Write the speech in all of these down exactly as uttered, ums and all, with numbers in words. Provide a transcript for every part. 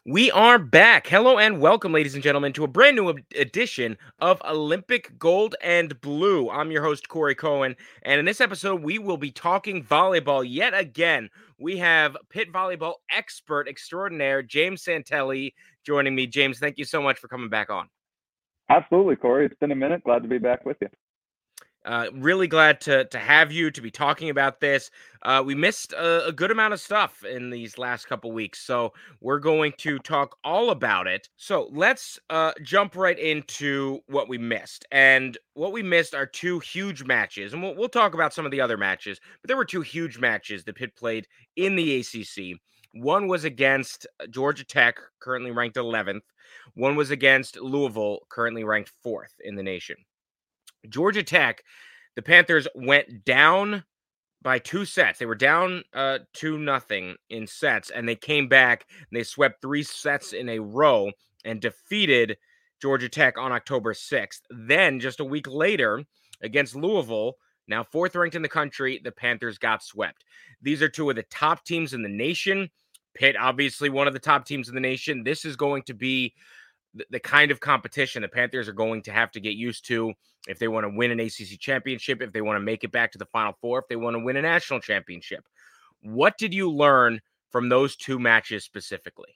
We are back. Hello and welcome, ladies and gentlemen, to a brand new ed- edition of Olympic Gold and Blue. I'm your host, Corey Cohen, and in this episode, we will be talking volleyball yet again. We have Pitt volleyball expert extraordinaire, James Santelli, joining me. James, thank you so much for coming back on. Absolutely, Corey. It's been a minute. Glad to be back with you. Uh, really glad to to have you to be talking about this. Uh, we missed a, a good amount of stuff in these last couple weeks, so we're going to talk all about it. So let's uh, jump right into what we missed. And what we missed are two huge matches, and we'll, we'll talk about some of the other matches. But there were two huge matches that Pitt played in the A C C. One was against Georgia Tech, currently ranked eleventh. One was against Louisville, currently ranked fourth in the nation. Georgia Tech, the Panthers went down by two sets. They were down uh, two nothing in sets, and they came back and they swept three sets in a row and defeated Georgia Tech on October sixth. Then, just a week later, against Louisville, now fourth ranked in the country, the Panthers got swept. These are two of the top teams in the nation. Pitt, obviously, one of the top teams in the nation. This is going to be the, the kind of competition the Panthers are going to have to get used to if they want to win an A C C championship, if they want to make it back to the Final Four, if they want to win a national championship. What did you learn from those two matches specifically?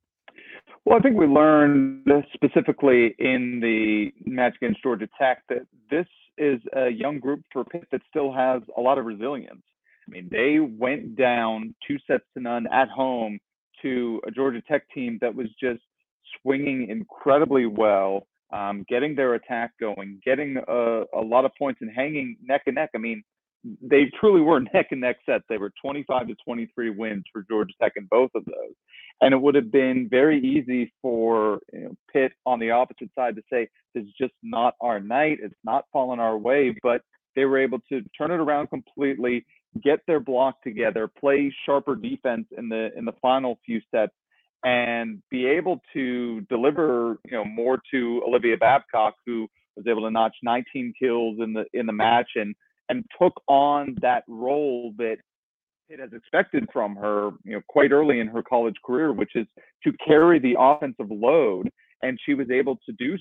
Well, I think we learned specifically in the match against Georgia Tech that this is a young group for Pitt that still has a lot of resilience. I mean, they went down two sets to none at home to a Georgia Tech team that was just swinging incredibly well, um, getting their attack going, getting a, a lot of points and hanging neck and neck. I mean, they truly were neck and neck sets. They were twenty-five to twenty-three wins for Georgia Tech in both of those. And it would have been very easy for you know, Pitt on the opposite side to say, this is just not our night. It's not falling our way. But they were able to turn it around completely, get their block together, play sharper defense in the in the final few sets, and be able to deliver you know more to Olivia Babcock, who was able to notch nineteen kills in the in the match and and took on that role that it has expected from her, you know, quite early in her college career, which is to carry the offensive load, and she was able to do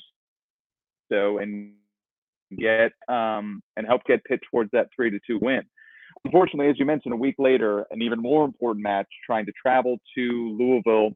so and get um, and help get Pitt towards that three to two win. Unfortunately, as you mentioned, a week later, an even more important match, trying to travel to Louisville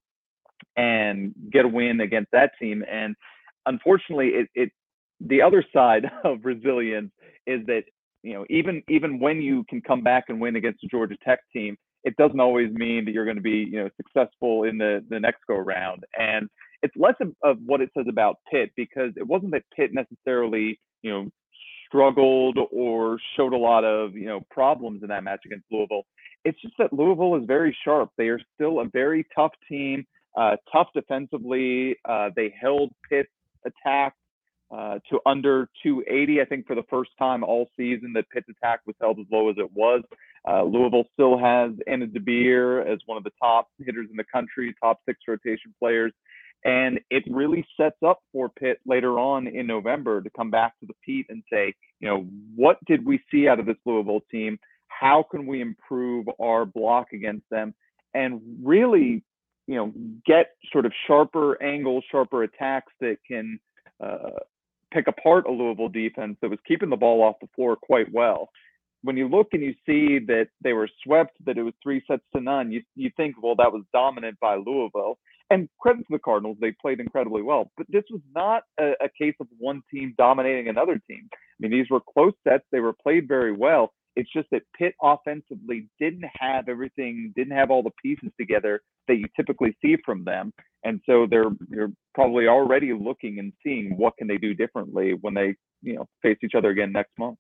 and get a win against that team, and unfortunately, it, it the other side of resilience is that you know, even even when you can come back and win against a Georgia Tech team, it doesn't always mean that you're going to be, you know, successful in the the next go round. And it's less of, of what it says about Pitt, because it wasn't that Pitt necessarily, you know, struggled or showed a lot of, you know, problems in that match against Louisville. It's just that Louisville is very sharp. They are still a very tough team, uh, tough defensively. Uh, they held Pitt's attack uh, to under two eighty, I think, for the first time all season that Pitt's attack was held as low as it was. Uh, Louisville still has Anna DeBeer as one of the top hitters in the country, top six rotation players. And it really sets up for Pitt later on in November to come back to the Pete and say, you know, what did we see out of this Louisville team? How can we improve our block against them? And really, you know, get sort of sharper angles, sharper attacks that can uh, pick apart a Louisville defense that was keeping the ball off the floor quite well. When you look and you see that they were swept, that it was three sets to none, you, you think, well, that was dominant by Louisville. And credit to the Cardinals, they played incredibly well. But this was not a, a case of one team dominating another team. I mean, these were close sets. They were played very well. It's just that Pitt offensively didn't have everything, didn't have all the pieces together that you typically see from them. And so they're they're probably already looking and seeing what can they do differently when they, you know, face each other again next month.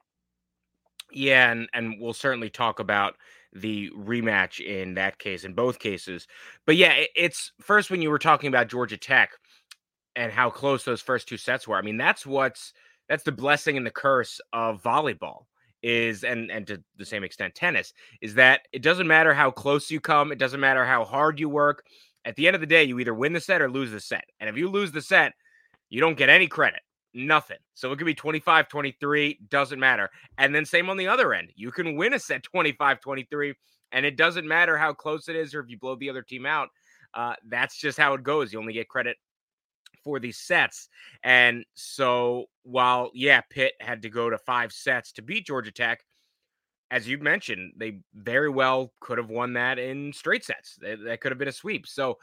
Yeah, and and we'll certainly talk about the rematch in that case, in both cases. But yeah, it, it's first when you were talking about Georgia Tech and how close those first two sets were. I mean, that's what's that's the blessing and the curse of volleyball is, and and to the same extent tennis, is that it doesn't matter how close you come, it doesn't matter how hard you work. At the end of the day, you either win the set or lose the set. And if you lose the set, you don't get any credit. Nothing. So it could be twenty-five twenty-three, doesn't matter. And then same on the other end. You can win a set twenty-five twenty-three, and it doesn't matter how close it is or if you blow the other team out. Uh, that's just how it goes. You only get credit for these sets. And so while, yeah, Pitt had to go to five sets to beat Georgia Tech, as you mentioned, they very well could have won that in straight sets. That, that could have been a sweep. So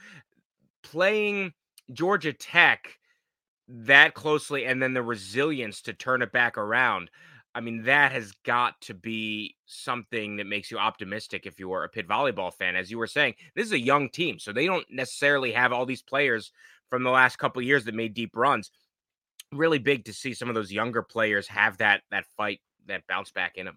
playing Georgia Tech that closely and then the resilience to turn it back around, I mean, that has got to be something that makes you optimistic if you are a Pitt volleyball fan. As you were saying, this is a young team, so they don't necessarily have all these players from the last couple of years that made deep runs. Really big to see some of those younger players have that that fight, that bounce back in them.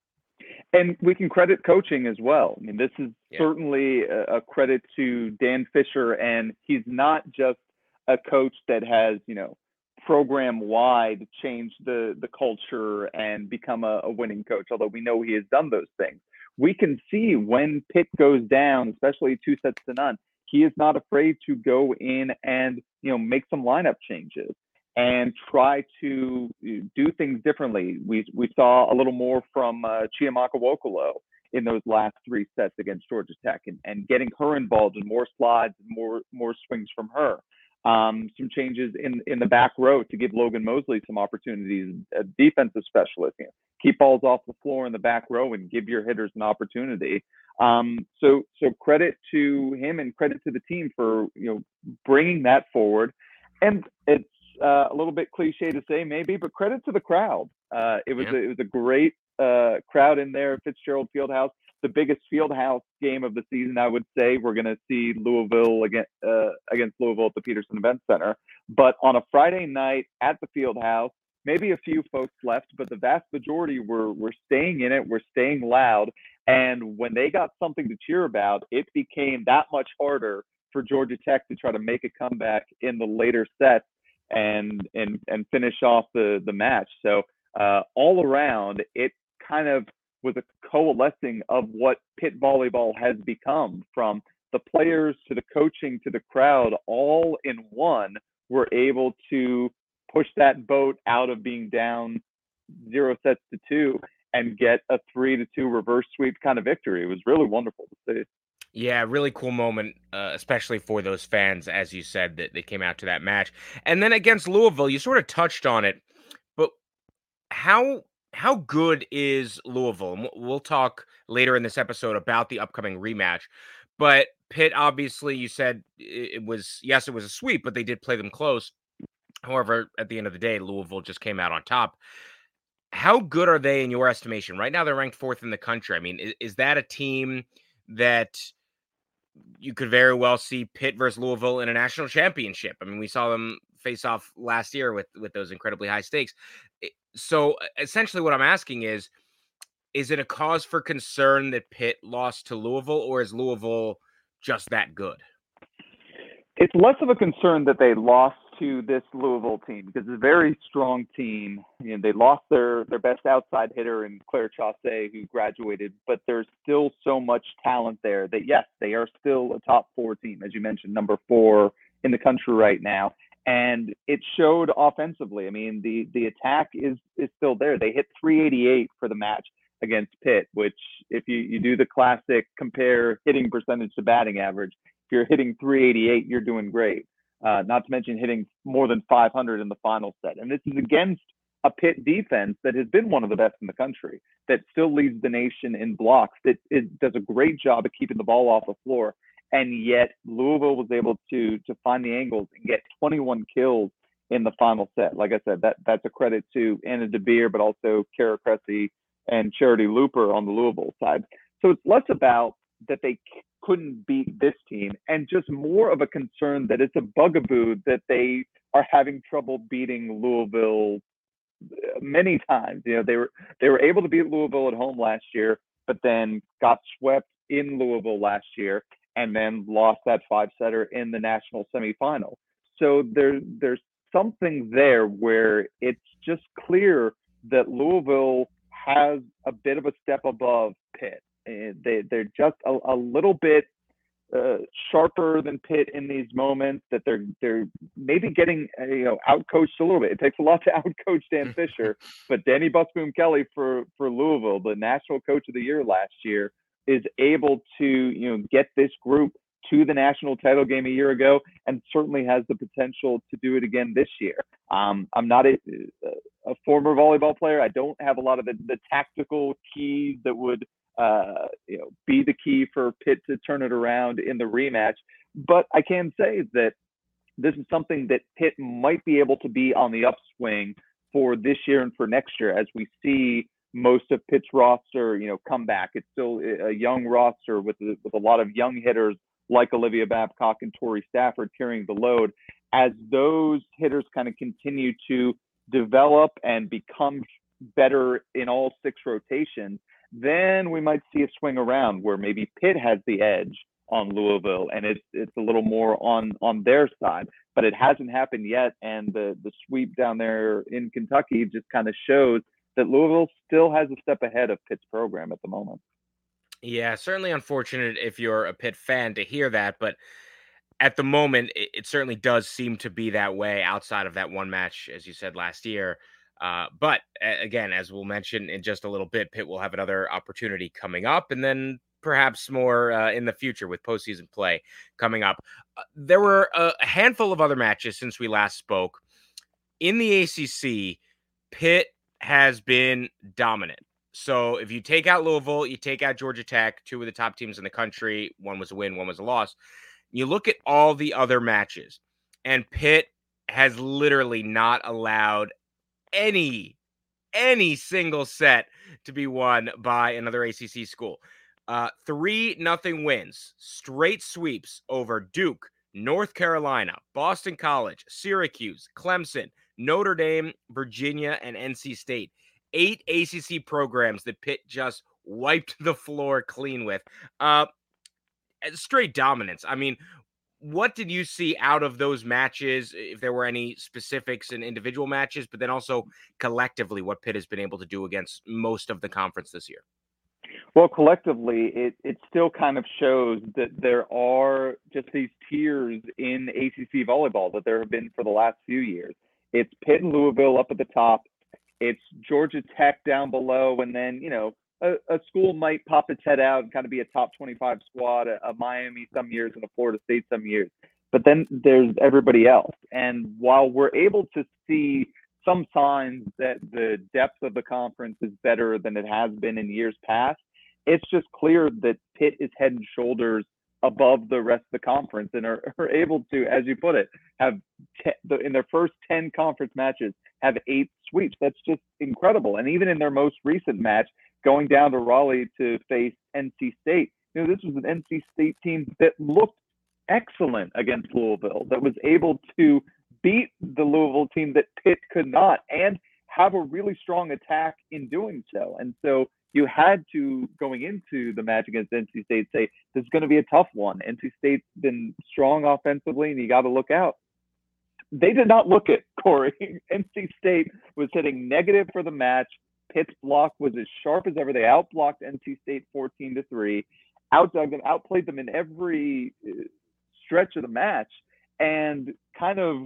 And we can credit coaching as well. I mean, this is Yeah. certainly a, a credit to Dan Fisher, and he's not just a coach that has, you know, program wide changed the the culture and become a, a winning coach, although we know he has done those things. We can see when Pitt goes down, especially two sets to none, he is not afraid to go in and, you know, make some lineup changes and try to do things differently. We we saw a little more from uh, Chiamaka Wokolo in those last three sets against Georgia Tech, and, and getting her involved in more slides, more more swings from her. Um, some changes in in the back row to give Logan Mosley some opportunities, a defensive specialist. You know, keep balls off the floor in the back row and give your hitters an opportunity. Um, so so credit to him and credit to the team for, you know, bringing that forward. And it's uh, a little bit cliche to say maybe, but credit to the crowd. Uh, it was Yeah. a, it was a great uh, crowd in there at Fitzgerald Fieldhouse. The biggest Fieldhouse game of the season, I would say. We're going to see Louisville against uh, against Louisville at the Peterson Event Center. But on a Friday night at the Fieldhouse, maybe a few folks left, but the vast majority were were staying in it, were staying loud. And when they got something to cheer about, it became that much harder for Georgia Tech to try to make a comeback in the later sets and and and finish off the the match. So uh, all around, it kind of was a coalescing of what Pitt volleyball has become, from the players to the coaching to the crowd, all in one, were able to push that boat out of being down zero sets to two and get a three to two reverse sweep kind of victory. It was really wonderful to see. Yeah, really cool moment, uh, especially for those fans, as you said, that they came out to that match. And then against Louisville, you sort of touched on it, but how how good is Louisville? And we'll we'll talk later in this episode about the upcoming rematch. But Pitt, obviously, you said it it was, yes, it was a sweep, but they did play them close. However, at the end of the day, Louisville just came out on top. How good are they in your estimation? Right now, they're ranked fourth in the country. I mean, is, is that a team that you could very well see Pitt versus Louisville in a national championship? I mean, we saw them face off last year with with those incredibly high stakes. I- So uh, essentially, what I'm asking is: is it a cause for concern that Pitt lost to Louisville, or is Louisville just that good? It's less of a concern that they lost to this Louisville team, because it's a very strong team. You know, they lost their their best outside hitter in Claire Chaussee, who graduated, but there's still so much talent there that, yes, they are still a top four team, as you mentioned, number four in the country right now. And it showed offensively. I mean, the the attack is is still there. They hit three eighty-eight for the match against Pitt, which, if you, you do the classic compare hitting percentage to batting average, if you're hitting three eighty-eight, you're doing great. Uh, not to mention hitting more than five hundred in the final set. And this is against a Pitt defense that has been one of the best in the country, that still leads the nation in blocks, that it does a great job of keeping the ball off the floor. And yet Louisville was able to to find the angles and get twenty-one kills in the final set. Like I said, that that's a credit to Anna DeBeer, but also Kara Cressy and Charity Looper on the Louisville side. So it's less about that they couldn't beat this team, and just more of a concern that it's a bugaboo that they are having trouble beating Louisville many times. You know, they were they were able to beat Louisville at home last year, but then got swept in Louisville last year, and then lost that five setter in the national semifinal. So there there's something there where it's just clear that Louisville has a bit of a step above Pitt. They they're just a, a little bit uh, sharper than Pitt in these moments. That they're they're maybe getting uh, you know outcoached a little bit. It takes a lot to outcoach Dan Fisher, but Danny Busboom Kelly for for Louisville, the national coach of the year last year, is able to you know get this group to the national title game a year ago, and certainly has the potential to do it again this year. Um, I'm not a, a former volleyball player. I don't have a lot of the, the tactical keys that would uh, you know, be the key for Pitt to turn it around in the rematch. But I can say that this is something that Pitt might be able to be on the upswing for this year and for next year, as we see most of Pitt's roster, you know, come back. It's still a young roster with a, with a lot of young hitters like Olivia Babcock and Tori Stafford carrying the load. As those hitters kind of continue to develop and become better in all six rotations, then we might see a swing around where maybe Pitt has the edge on Louisville and it's it's a little more on on their side. But it hasn't happened yet, and the the sweep down there in Kentucky just kind of shows that Louisville still has a step ahead of Pitt's program at the moment. Yeah, certainly unfortunate if you're a Pitt fan to hear that, but at the moment, it, it certainly does seem to be that way outside of that one match, as you said last year. Uh, but a- again, as we'll mention in just a little bit, Pitt will have another opportunity coming up, and then perhaps more uh, in the future with postseason play coming up. Uh, there were a, a handful of other matches since we last spoke. In the A C C, Pitt has been dominant. So if you take out Louisville, you take out Georgia Tech, two of the top teams in the country. One was a win, one was a loss. You look at all the other matches, and Pitt has literally not allowed any, any single set to be won by another A C C school. Uh, three nothing wins, straight sweeps over Duke, North Carolina, Boston College, Syracuse, Clemson, Notre Dame, Virginia, and N C State. Eight A C C programs that Pitt just wiped the floor clean with. Uh, straight dominance. I mean, what did you see out of those matches, if there were any specifics in individual matches, but then also collectively what Pitt has been able to do against most of the conference this year? Well, collectively, it, it still kind of shows that there are just these tiers in A C C volleyball that there have been for the last few years. It's Pitt and Louisville up at the top. It's Georgia Tech down below, and then, you know, a, a school might pop its head out and kind of be a top twenty-five squad, a, a Miami some years and a Florida State some years. But then there's everybody else. And while we're able to see some signs that the depth of the conference is better than it has been in years past, it's just clear that Pitt is head and shoulders above the rest of the conference and are, are able to, as you put it, have te- the, in their first ten conference matches, have eight sweeps. That's just incredible. And even in their most recent match, going down to Raleigh to face N C State, you know, this was an N C State team that looked excellent against Louisville, that was able to beat the Louisville team that Pitt could not, and have a really strong attack in doing so. And so you had to, going into the match against N C State, say, this is going to be a tough one. N C State's been strong offensively, and you got to look out. They did not look it, Corey. N C State was hitting negative for the match. Pitt's block was as sharp as ever. They outblocked N C State fourteen to three, outdug them, outplayed them in every stretch of the match, and kind of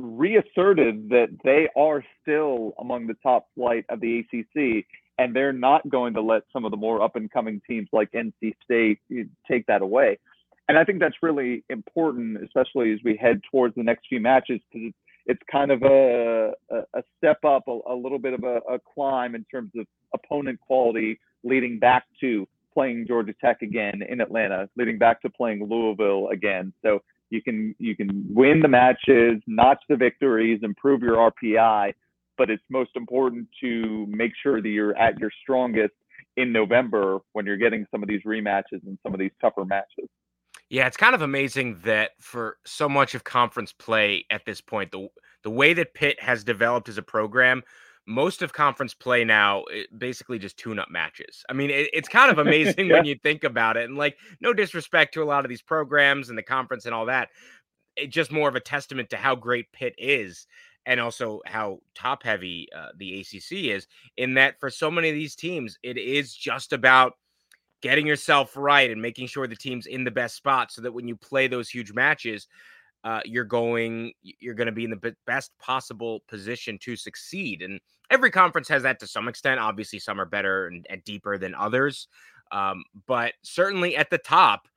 reasserted that they are still among the top flight of the A C C, and they're not going to let some of the more up-and-coming teams like N C State take that away. And I think that's really important, especially as we head towards the next few matches, because it's kind of a, a step up, a, a little bit of a, a climb in terms of opponent quality, leading back to playing Georgia Tech again in Atlanta, leading back to playing Louisville again. So you can you can win the matches, notch the victories, improve your R P I, but it's most important to make sure that you're at your strongest in November when you're getting some of these rematches and some of these tougher matches. Yeah, it's kind of amazing that for so much of conference play at this point, the the way that Pitt has developed as a program, most of conference play now, it basically just tune-up matches. I mean, it, it's kind of amazing Yeah. when you think about it. And like, no disrespect to a lot of these programs and the conference and all that. It's just more of a testament to how great Pitt is, and also how top-heavy uh, the A C C is, in that for so many of these teams, it is just about getting yourself right and making sure the team's in the best spot so that when you play those huge matches, uh, you're going, you're going to be in the best possible position to succeed. And every conference has that to some extent. Obviously, some are better and, and deeper than others. Um, but certainly at the top,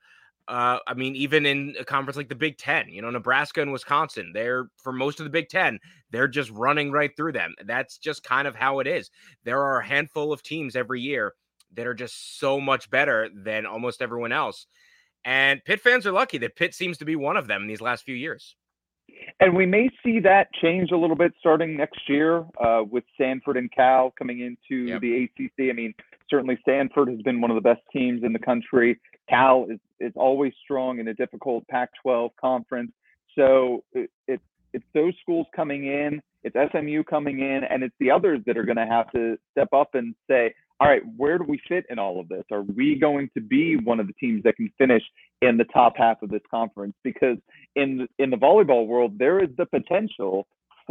Uh, I mean, even in a conference like the Big Ten, you know, Nebraska and Wisconsin, they're for most of the Big Ten, they're just running right through them. That's just kind of how it is. There are a handful of teams every year that are just so much better than almost everyone else. And Pitt fans are lucky that Pitt seems to be one of them in these last few years. And we may see that change a little bit starting next year uh, with Stanford and Cal coming into Yep. the A C C. I mean, certainly Stanford has been one of the best teams in the country. Cal is, is always strong in a difficult Pac twelve conference. So it, it, it's those schools coming in, it's S M U coming in, and it's the others that are going to have to step up and say, all right, where do we fit in all of this? Are we going to be one of the teams that can finish in the top half of this conference? Because in in the volleyball world, there is the potential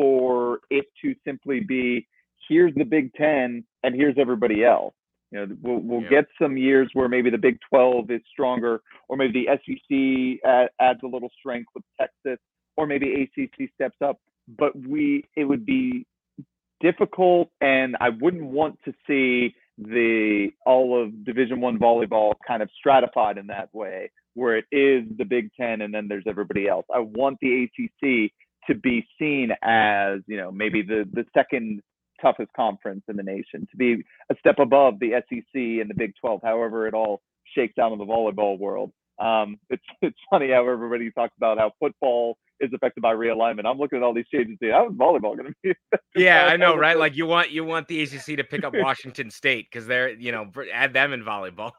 for it to simply be, here's the Big Ten and here's everybody else. You know, we'll, we'll Yeah. get some years where maybe the Big twelve is stronger, or maybe the S E C add, adds a little strength with Texas, or maybe A C C steps up. But we, it would be difficult, and I wouldn't want to see the all of Division One volleyball kind of stratified in that way, where it is the Big Ten and then there's everybody else. I want the A C C to be seen as, you know, maybe the the second toughest conference in the nation, to be a step above the S E C and the Big twelve, however it all shakes out in the volleyball world. Um, it's it's funny how everybody talks about how football is affected by realignment. I'm looking at all these changes. How is volleyball going to be affected? Yeah, I know, right? Like you want you want the A C C to pick up Washington State because they're, you know, add them in volleyball.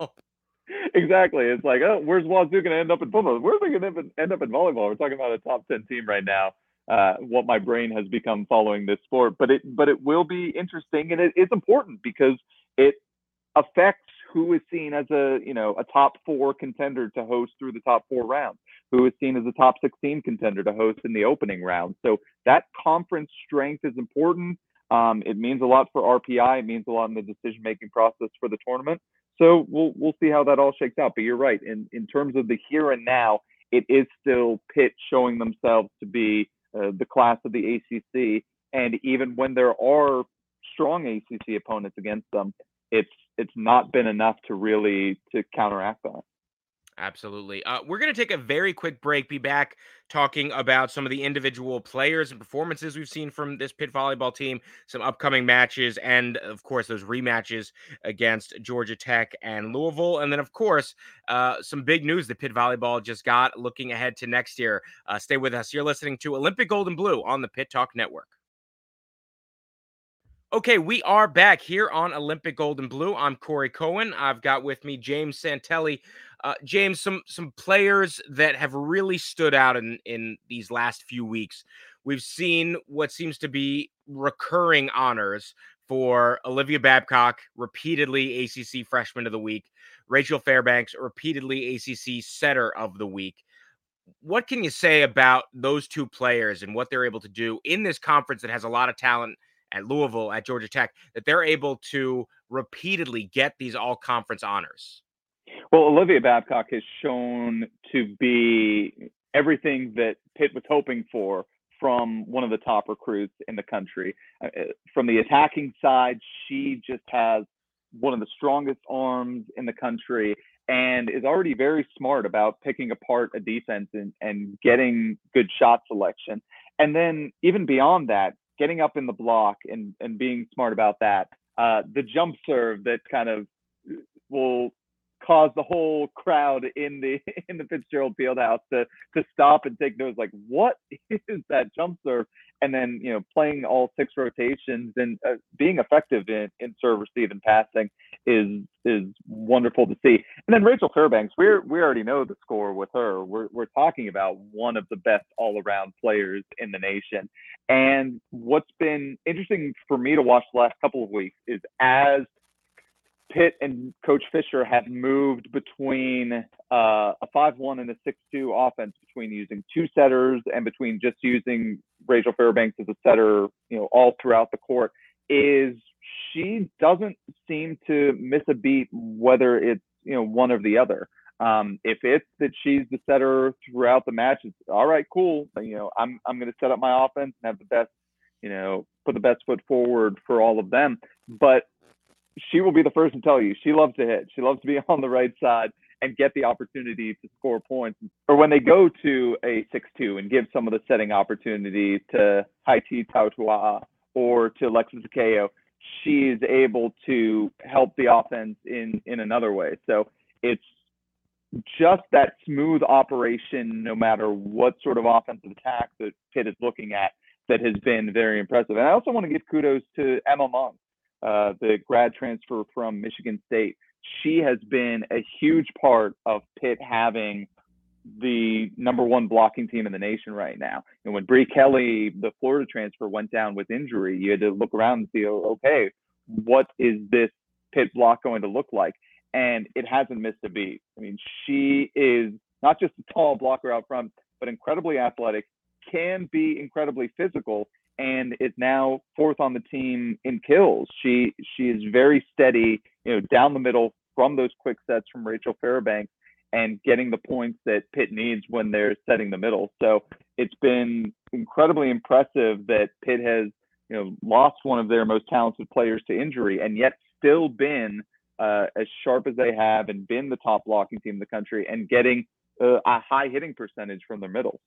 Exactly. It's like, oh, where's Wazoo going to end up in football? Where's they going to end up in volleyball? We're talking about a top ten team right now. Uh, what my brain has become following this sport, but it but it will be interesting, and it is important because it affects who is seen as a, you know, a top four contender to host through the top four rounds, who is seen as a top sixteen contender to host in the opening round. So that conference strength is important. Um, it means a lot for R P I. It means a lot in the decision making process for the tournament. So we'll we'll see how that all shakes out. But you're right. In in terms of the here and now, it is still Pitt showing themselves to be uh, the class of the A C C. And even when there are strong A C C opponents against them, it's it's not been enough to really to counteract that. Absolutely. Uh, we're going to take a very quick break, be back talking about some of the individual players and performances we've seen from this Pitt volleyball team, some upcoming matches, and of course, those rematches against Georgia Tech and Louisville. And then, of course, uh, some big news that Pitt volleyball just got looking ahead to next year. Uh, stay with us. You're listening to Olympic Gold and Blue on the Pitt Talk Network. Okay, we are back here on Olympic Gold and Blue. I'm Corey Cohen. I've got with me James Santelli. Uh, James, some some players that have really stood out in, in these last few weeks. We've seen what seems to be recurring honors for Olivia Babcock, repeatedly A C C Freshman of the Week, Rachel Fairbanks, repeatedly A C C Setter of the Week. What can you say about those two players and what they're able to do in this conference that has a lot of talent at Louisville, at Georgia Tech, that they're able to repeatedly get these all-conference honors? Well, Olivia Babcock has shown to be everything that Pitt was hoping for from one of the top recruits in the country. Uh, from the attacking side, she just has one of the strongest arms in the country and is already very smart about picking apart a defense and, and getting good shot selection. And then even beyond that, getting up in the block and, and being smart about that. Uh, the jump serve that kind of will cause the whole crowd in the in the Fitzgerald Fieldhouse to to stop and take notice, like, what is that jump serve? And then, you know, playing all six rotations and uh, being effective in, in serve, receive, and passing is is wonderful to see. And then Rachel Fairbanks, we're we already know the score with her. We're we're talking about one of the best all around players in the nation. And what's been interesting for me to watch the last couple of weeks is as Pitt and Coach Fisher have moved between uh, a five one and a six two offense, between using two setters and between just using Rachel Fairbanks as a setter, you know, all throughout the court, is she doesn't seem to miss a beat, whether it's, you know, one or the other. Um, if it's that she's the setter throughout the match, it's all right, cool. You know, I'm I'm going to set up my offense and have the best, you know, put the best foot forward for all of them. But she will be the first to tell you she loves to hit. She loves to be on the right side. and get the opportunity to score points. Or when they go to a six two and give some of the setting opportunity to Haiti Tautua or to Alexis Akeo, she is able to help the offense in, in another way. So it's just that smooth operation, no matter what sort of offensive attack that Pitt is looking at, that has been very impressive. And I also want to give kudos to Emma Monk, uh, the grad transfer from Michigan State. She has been a huge part of Pitt having the number one blocking team in the nation right now. And when Bree Kelly, the Florida transfer, went down with injury, you had to look around and see, okay, what is this Pitt block going to look like? And it hasn't missed a beat. I mean, she is not just a tall blocker out front, but incredibly athletic, can be incredibly physical, and is now fourth on the team in kills. She she is very steady, you know, down the middle from those quick sets from Rachel Fairbanks and getting the points that Pitt needs when they're setting the middle. So it's been incredibly impressive that Pitt has, you know, lost one of their most talented players to injury and yet still been Uh, as sharp as they have and been the top blocking team in the country and getting uh, a high hitting percentage from their middle.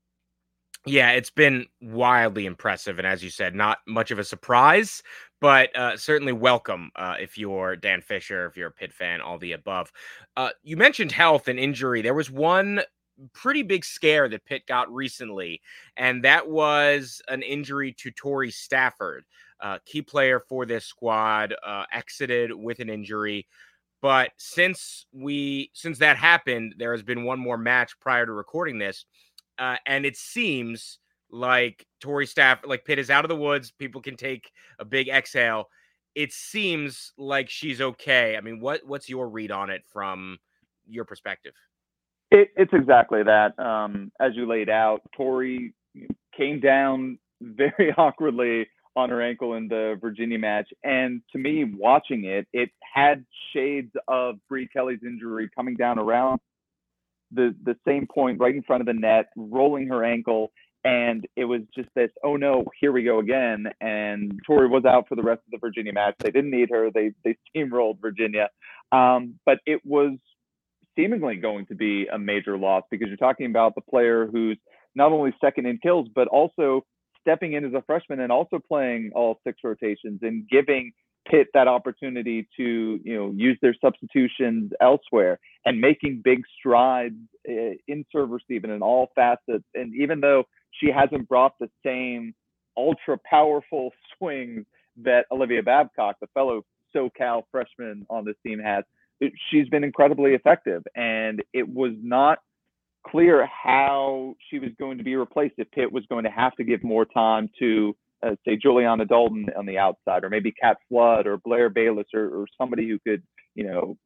Yeah, it's been wildly impressive. And as you said, not much of a surprise, but uh, certainly welcome uh, if you're Dan Fisher, if you're a Pitt fan, all the above. Uh, you mentioned health and injury. There was one pretty big scare that Pitt got recently, and that was an injury to Tori Stafford, uh, key player for this squad, uh, exited with an injury. But since we since that happened, there has been one more match prior to recording this, uh, and it seems like Tori Stafford, like Pitt is out of the woods. People can take a big exhale. It seems like she's okay. I mean, what what's your read on it from your perspective? It, it's exactly that. Um, as you laid out, Tori came down very awkwardly on her ankle in the Virginia match. And to me, watching it, it had shades of Bree Kelly's injury coming down around the, the same point right in front of the net, rolling her ankle. And it was just this, oh no, here we go again. And Tori was out for the rest of the Virginia match. They didn't need her. They, they steamrolled Virginia. Um, but it was seemingly going to be a major loss because you're talking about the player who's not only second in kills, but also stepping in as a freshman and also playing all six rotations and giving Pitt that opportunity to, you know, use their substitutions elsewhere and making big strides in serve receive and in all facets. And even though she hasn't brought the same ultra powerful swings that Olivia Babcock, the fellow SoCal freshman on this team, has, she's been incredibly effective. And it was not clear how she was going to be replaced, if Pitt was going to have to give more time to, uh, say, Juliana Dalton on the outside, or maybe Kat Flood or Blair Bayless, or, or somebody who could, you know,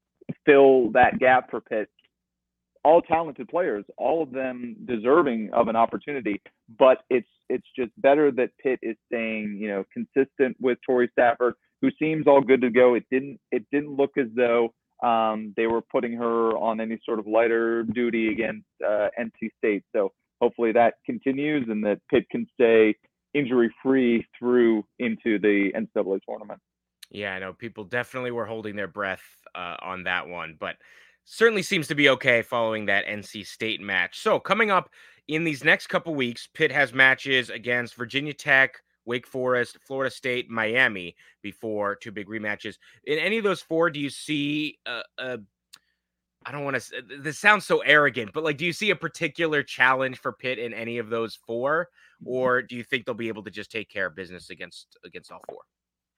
fill that gap for Pitt. All talented players, all of them deserving of an opportunity, but it's it's just better that Pitt is staying, you know, consistent with Tori Stafford, who seems all good to go. It didn't it didn't look as though um, they were putting her on any sort of lighter duty against uh, N C State. So hopefully that continues and that Pitt can stay injury free through into the N C double A tournament. Yeah, I know people definitely were holding their breath uh, on that one, but certainly seems to be okay following that N C State match. So coming up in these next couple weeks, Pitt has matches against Virginia Tech, Wake Forest, Florida State, Miami before two big rematches. In any of those four, do you see a, a I don't want to, this sounds so arrogant, but like, do you see a particular challenge for Pitt in any of those four? Or do you think they'll be able to just take care of business against, against all four?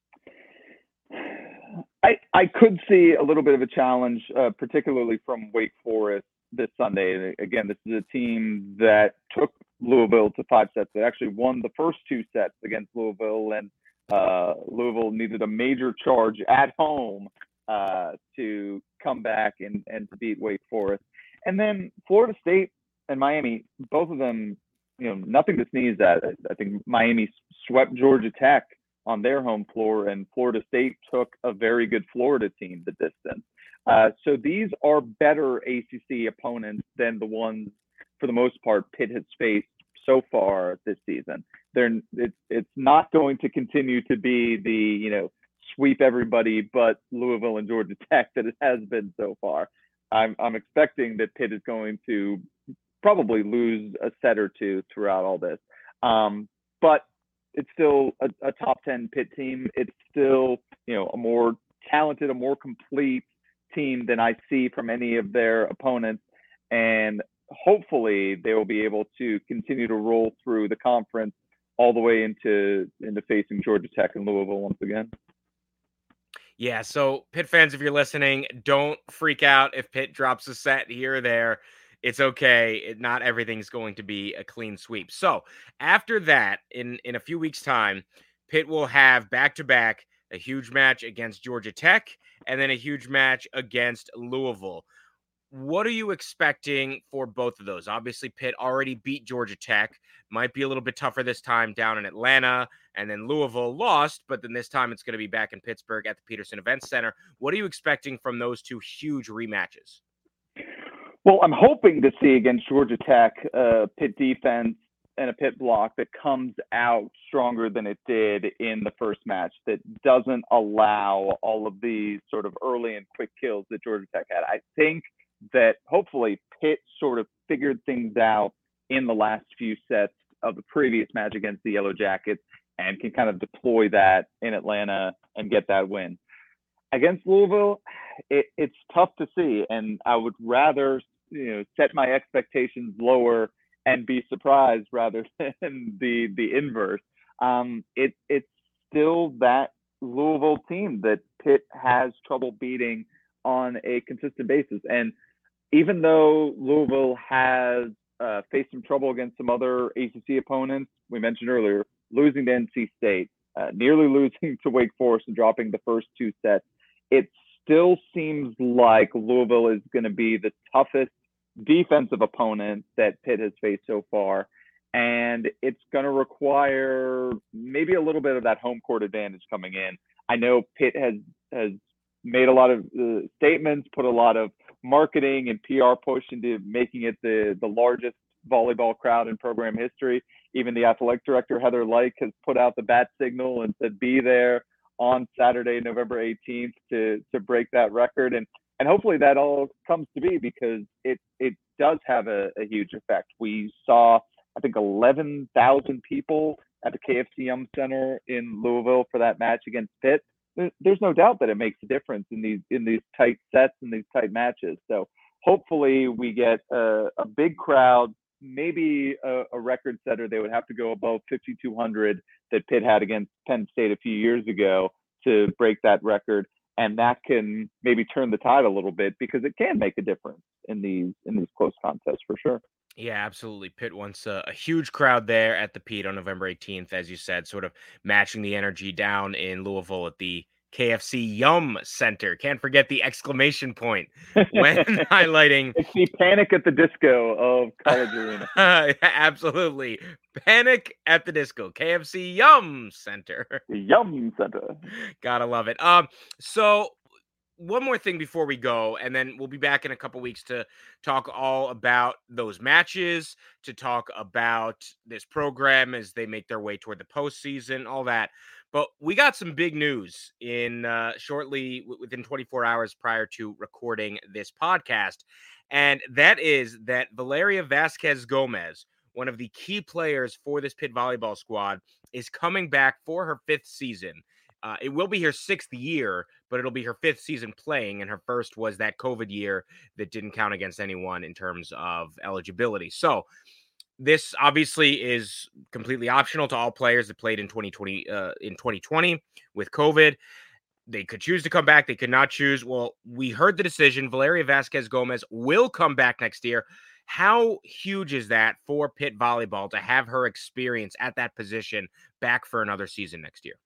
I, I could see a little bit of a challenge, uh, particularly from Wake Forest this Sunday. Again, this is a team that took Louisville to five sets. They actually won the first two sets against Louisville, and uh, Louisville needed a major charge at home uh, to come back and, and to beat Wake Forest. And then Florida State and Miami, both of them, you know, nothing to sneeze at. I think Miami swept Georgia Tech on their home floor, and Florida State took a very good Florida team the distance. Uh, so these are better A C C opponents than the ones, for the most part, Pitt has faced so far this season. They're, it's, it's not going to continue to be the, you know, sweep everybody but Louisville and Georgia Tech that it has been so far. I'm I'm expecting that Pitt is going to probably lose a set or two throughout all this. Um, but it's still a, a top ten Pitt team. It's still, you know, a more talented, a more complete team than I see from any of their opponents. And hopefully they will be able to continue to roll through the conference all the way into into facing Georgia Tech and Louisville once again. Yeah, so Pitt fans, if you're listening, don't freak out if Pitt drops a set here or there. It's okay. It, not everything's going to be a clean sweep. So after that, in, in a few weeks' time, Pitt will have back-to-back a huge match against Georgia Tech and then a huge match against Louisville. What are you expecting for both of those? Obviously, Pitt already beat Georgia Tech. Might be a little bit tougher this time down in Atlanta. And then Louisville lost, but then this time it's going to be back in Pittsburgh at the Peterson Events Center. What are you expecting from those two huge rematches? Well, I'm hoping to see against Georgia Tech uh, Pitt defense and a Pitt block that comes out stronger than it did in the first match, that doesn't allow all of these sort of early and quick kills that Georgia Tech had. I think that hopefully Pitt sort of figured things out in the last few sets of the previous match against the Yellow Jackets and can kind of deploy that in Atlanta and get that win. Against Louisville, it, it's tough to see, and I would rather, you know, set my expectations lower and be surprised rather than the the inverse. Um, it it's still that Louisville team that Pitt has trouble beating on a consistent basis, and even though Louisville has uh, faced some trouble against some other A C C opponents, we mentioned earlier, losing to N C State, uh, nearly losing to Wake Forest and dropping the first two sets, it still seems like Louisville is going to be the toughest defensive opponent that Pitt has faced so far. And it's going to require maybe a little bit of that home court advantage coming in. I know Pitt has has made a lot of uh, statements, put a lot of marketing and P R push into making it the, the largest volleyball crowd in program history. Even the athletic director, Heather Lyke, has put out the bat signal and said, be there on Saturday, November eighteenth to, to break that record. And, and hopefully that all comes to be, because it, it does have a, a huge effect. We saw, I think, eleven thousand people at the K F C Yum Center in Louisville for that match against Pitt. There's no doubt that it makes a difference in these in these tight sets and these tight matches. So hopefully we get a, a big crowd, maybe a, a record setter. They would have to go above fifty-two hundred that Pitt had against Penn State a few years ago to break that record, and that can maybe turn the tide a little bit, because it can make a difference in these in these close contests for sure. Yeah, absolutely. Pitt wants a, a huge crowd there at the Pete on November eighteenth, as you said, sort of matching the energy down in Louisville at the K F C Yum Center. Can't forget the exclamation point when highlighting. It's the Panic at the Disco of College Arena. Absolutely. Panic at the Disco. K F C Yum Center. Yum Center. Gotta love it. Um, so one more thing before we go, and then we'll be back in a couple weeks to talk all about those matches, to talk about this program as they make their way toward the postseason, all that. But we got some big news in uh, shortly within twenty-four hours prior to recording this podcast. And that is that Valeria Vasquez Gomez, one of the key players for this Pitt volleyball squad, is coming back for her fifth season. Uh, it will be her sixth year, but it'll be her fifth season playing, and her first was that COVID year that didn't count against anyone in terms of eligibility. So this obviously is completely optional to all players that played in twenty twenty uh, in twenty twenty with COVID. They could choose to come back. They could not choose. Well, we heard the decision. Valeria Vasquez Gomez will come back next year. How huge is that for Pitt volleyball to have her experience at that position back for another season next year?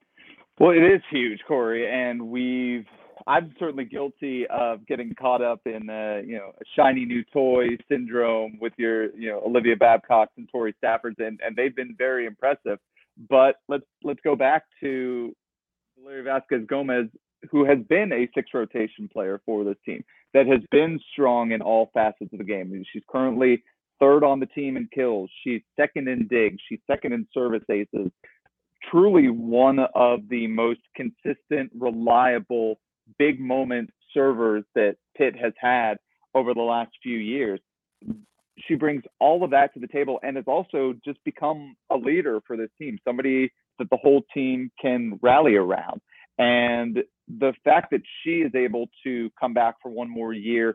Well, it is huge, Corey, and we've I'm certainly guilty of getting caught up in uh, you know, a shiny new toy syndrome with your you know Olivia Babcock and Tori Staffords, and, and they've been very impressive. But let's let's go back to Valeria Vasquez Gomez, who has been a six rotation player for this team, that has been strong in all facets of the game. She's currently third on the team in kills. She's second in digs. She's second in service aces. Truly one of the most consistent, reliable, big moment servers that Pitt has had over the last few years. She brings all of that to the table and has also just become a leader for this team, somebody that the whole team can rally around. And the fact that she is able to come back for one more year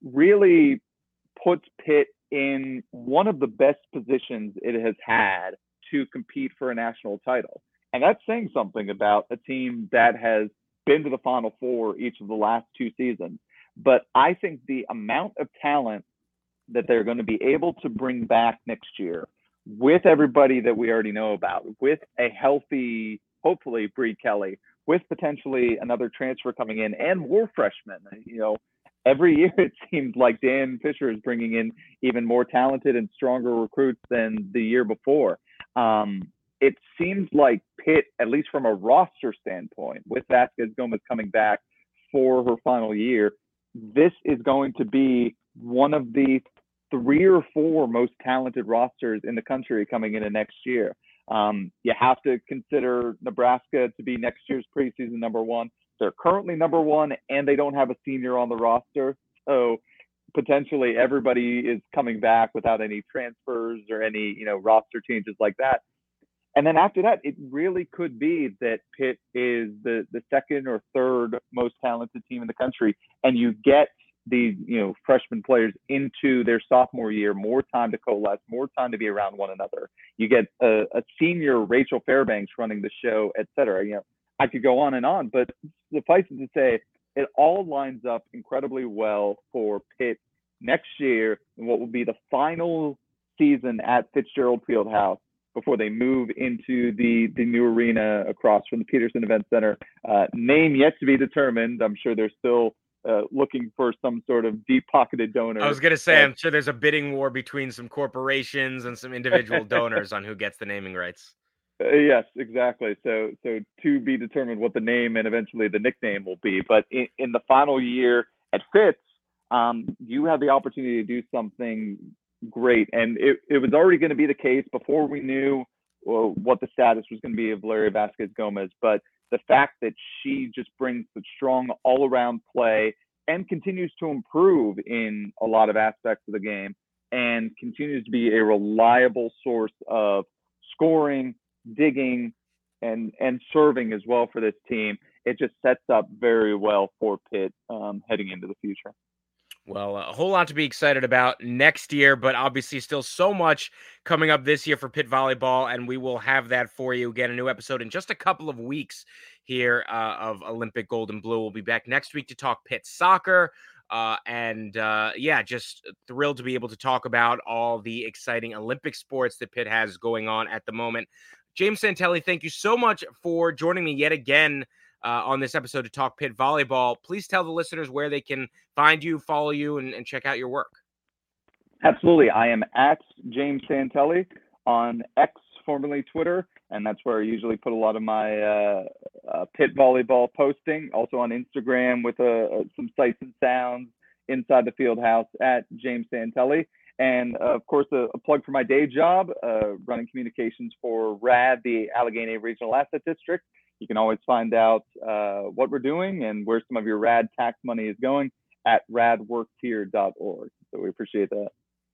really puts Pitt in one of the best positions it has had to compete for a national title. And that's saying something about a team that has been to the Final Four each of the last two seasons. But I think the amount of talent that they're going to be able to bring back next year with everybody that we already know about, with a healthy, hopefully, Bree Kelly, with potentially another transfer coming in and more freshmen. You know, every year it seems like Dan Fisher is bringing in even more talented and stronger recruits than the year before. Um, it seems like Pitt, at least from a roster standpoint, with Vazquez-Gomez coming back for her final year, this is going to be one of the three or four most talented rosters in the country coming into next year. Um, you have to consider Nebraska to be next year's preseason number one. They're currently number one, and they don't have a senior on the roster. So potentially everybody is coming back without any transfers or any, you know, roster changes like that. And then after that, it really could be that Pitt is the, the second or third most talented team in the country, and you get the, you know, freshman players into their sophomore year, more time to coalesce, more time to be around one another. You get a, a senior Rachel Fairbanks running the show, et cetera. You know, I could go on and on, but suffice it to say, it all lines up incredibly well for Pitt next year in what will be the final season at Fitzgerald Fieldhouse before they move into the, the new arena across from the Peterson Event Center. Uh, name yet to be determined. I'm sure they're still uh, looking for some sort of deep-pocketed donor. I was going to say, uh, I'm sure there's a bidding war between some corporations and some individual donors on who gets the naming rights. Uh, yes, exactly. So, so to be determined what the name and eventually the nickname will be. But in, in the final year at Fitz, um, you have the opportunity to do something great. And it, it was already going to be the case before we knew well, what the status was going to be of Valeria Vazquez-Gomez. But the fact that she just brings such strong all-around play and continues to improve in a lot of aspects of the game and continues to be a reliable source of scoring, digging, and and serving as well for this team, it just sets up very well for Pitt um, heading into the future. Well, a whole lot to be excited about next year, but obviously still so much coming up this year for Pitt volleyball, and we will have that for you. Again, a new episode in just a couple of weeks here uh, of Olympic Gold and Blue. We'll be back next week to talk Pitt soccer. Uh, and uh, yeah, just thrilled to be able to talk about all the exciting Olympic sports that Pitt has going on at the moment. James Santelli, thank you so much for joining me yet again uh, on this episode to talk Pitt volleyball. Please tell the listeners where they can find you, follow you, and, and check out your work. Absolutely. I am at James Santelli on X, formerly Twitter, and that's where I usually put a lot of my uh, uh, Pitt volleyball posting. Also on Instagram with uh, some sights and sounds inside the field house at James Santelli. And uh, of course, a, a plug for my day job, uh, running communications for RAD, the Allegheny Regional Asset District. You can always find out uh, what we're doing and where some of your RAD tax money is going at rad works here dot org. So we appreciate that.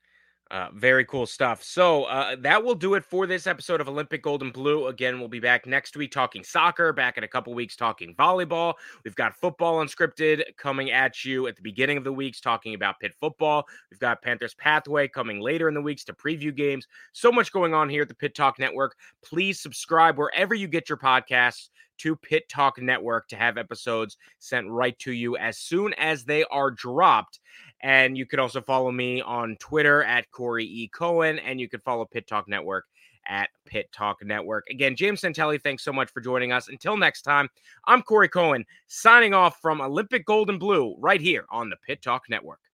Uh, very cool stuff. So uh, that will do it for this episode of Olympic Gold and Blue. Again, we'll be back next week talking soccer, back in a couple weeks talking volleyball. We've got football unscripted coming at you at the beginning of the weeks talking about Pitt football. We've got Panthers Pathway coming later in the weeks to preview games. So much going on here at the Pitt Talk Network. Please subscribe wherever you get your podcasts to Pitt Talk Network to have episodes sent right to you as soon as they are dropped. And you can also follow me on Twitter at Corey E. Cohen, and you can follow Pitt Talk Network at Pitt Talk Network. Again, James Santelli, thanks so much for joining us. Until next time, I'm Corey Cohen, signing off from Olympic Gold and Blue right here on the Pitt Talk Network.